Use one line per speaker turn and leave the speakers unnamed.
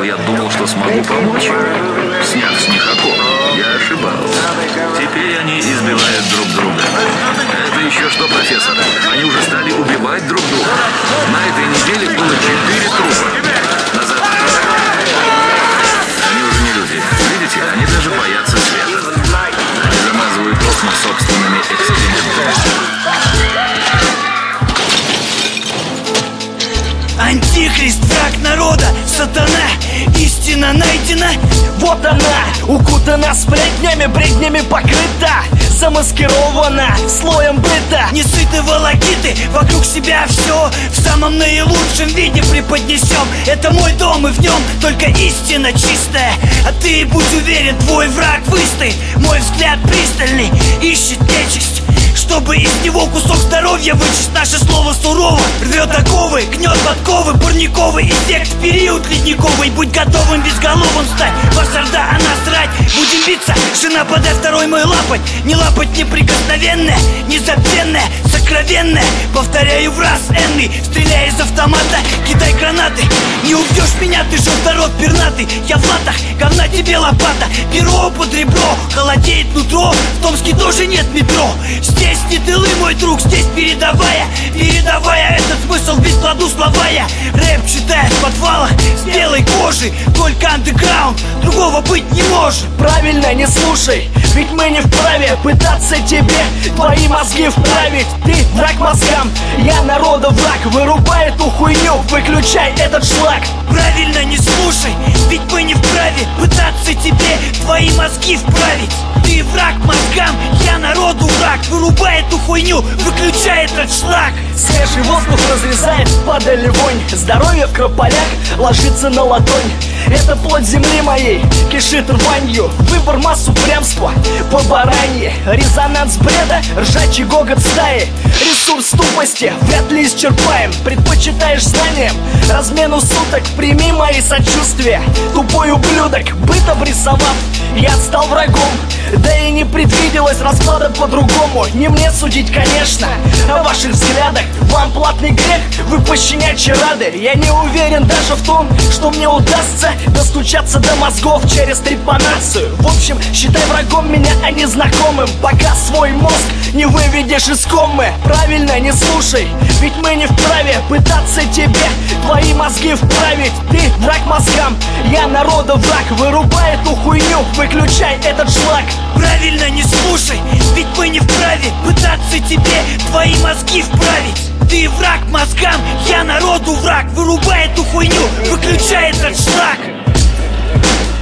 я думал, что смогу помочь им. Сняв с них окоп, я ошибался. Теперь они избивают друг друга. Это еще что, профессор? Они уже стали убивать друг друга. На этой неделе было 4 трупа. Назад. Они уже не люди. Видите, они даже боятся света. Они замазывают окна собственными экскрементами.
Антихрист, враг народа, сатана, истина найдена.
Вот она, укутана сплетнями, бреднями покрыта, замаскирована слоем быта.
Несыты волокиты, вокруг себя все в самом наилучшем виде преподнесем. Это мой дом, и в нем только истина чистая. А ты будь уверен, твой враг выстоит. Мой взгляд пристальный, ищет нечисть, чтобы из него кусок здоровья вычесть. Наше слово сурово, рвет оковы, гнет подковы, парниковый эффект в период ледниковый. Будь готовым безголовым стать, ваша орда, а насрать. Будем биться, жена, подай второй мой лапоть. Не лапоть неприкосновенная, незабвенная, сокровенная. Повторяю в раз энный, стреляй из автомата, кидай гранаты. Не убьешь меня, ты желторот пернатый. Я в латах, говна тебе лопата. Перо под ребро, холодеет нутро. В Томске тоже нет метро. Здесь не тылы, мой друг, здесь передавая этот смысл без кладу слова я. Рэп читая в подвалах с белой кожей. Только андеграунд, другого быть не может.
Правильно, не слушай, ведь мы не вправе пытаться тебе твои мозги вправить. Ты враг мозгам, я народа враг. Вырубай эту хуйню, выключай этот шлак.
Правильно, не слушай, ведь мы не вправе пытаться тебе твои мозги вправить. Ты враг мозгам, я народу враг. Вырубай эту хуйню, выключай этот шлак.
Свежий воздух разрезает падали вонь. Здоровье в крополях ложится на ладонь. Это плоть земли моей, кишит рванью. Выбор масс упрямства по баранье. Резонанс бреда, ржачий гогот стаи. Ресурс тупости вряд ли исчерпаем. Предпочитаешь знаниям размену суток. Прими мои сочувствия, тупой ублюдок. Быт обрисовав, я стал врагом. Да и не предвиделось расклада по-другому. Не мне судить, конечно, о ваших взглядах. Вам платный грех, вы пощенячьи рады. Я не уверен даже в том, что мне удастся достучаться до мозгов через трепанацию. В общем, считай врагом меня, а не знакомым, пока свой мозг не выведешь из комы. Правильно, не слушай, ведь мы не вправе пытаться тебе твои мозги вправить. Ты враг мозгам, я народа враг. Вырубай эту хуйню, выключай этот шлак.
Правильно, не слушай, ведь мы не вправе пытаться тебе твои мозги вправить. Ты враг мозгам, я народу враг. Вырубай эту хуйню, выключай этот шлак.